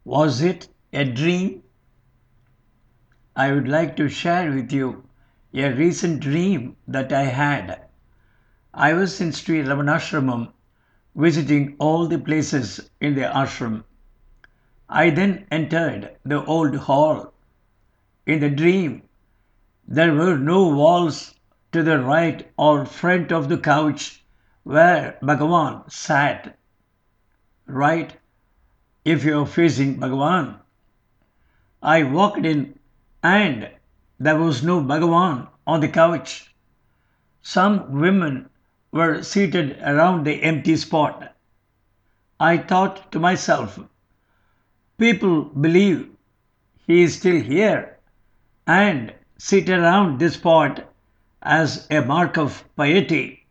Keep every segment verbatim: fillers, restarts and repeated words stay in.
Was it a dream? I would like to share with you a recent dream that I had. I was in Sri Ramanashramam visiting all the places in the ashram. I then entered the old hall. In the dream, there were no walls to the right or front of the couch where Bhagavan sat. Right? If you are facing Bhagavan. I walked in and there was no Bhagavan on the couch. Some women were seated around the empty spot. I thought to myself, people believe he is still here and sit around this spot as a mark of piety.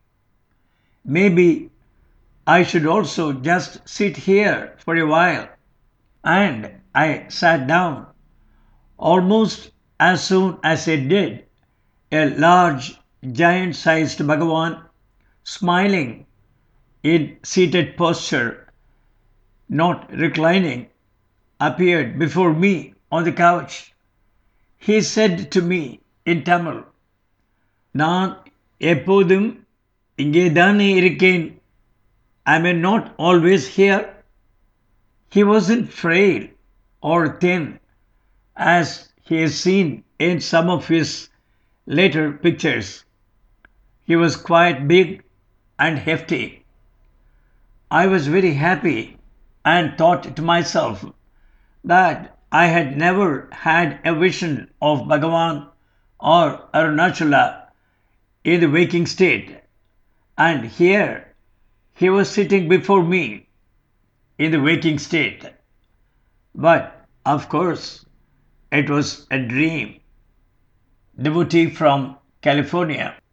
Maybe I should also just sit here for a while. And I sat down. Almost as soon as I did, a large, giant-sized Bhagavan, smiling in seated posture, not reclining, appeared before me on the couch. He said to me in Tamil, நான் எப்போதும் இங்கேதானே இருக்கேன். Am I not always here? He wasn't frail or thin as he is seen in some of his later pictures. He was quite big and hefty. I was very happy and thought to myself that I had never had a vision of Bhagavan or Arunachala in the waking state, and here he was sitting before me in the waking state. But, of course, it was a dream. Devotee from California.